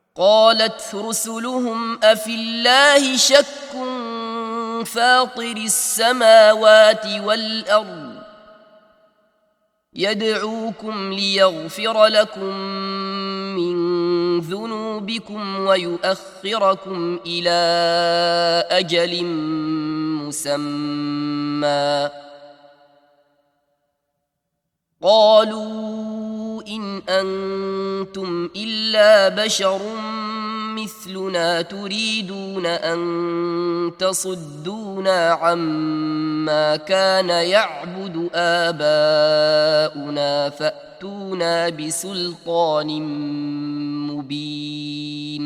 قالت رسلهم أفي الله شك فاطر السماوات والأرض يدعوكم ليغفر لكم من ذنوبكم ويؤخركم إلى أجل مسمى قالوا إن أنتم إلا بشر مثلنا تريدون أن تصدونا عما كان يعبد آباؤنا فأتونا بسلطان مبين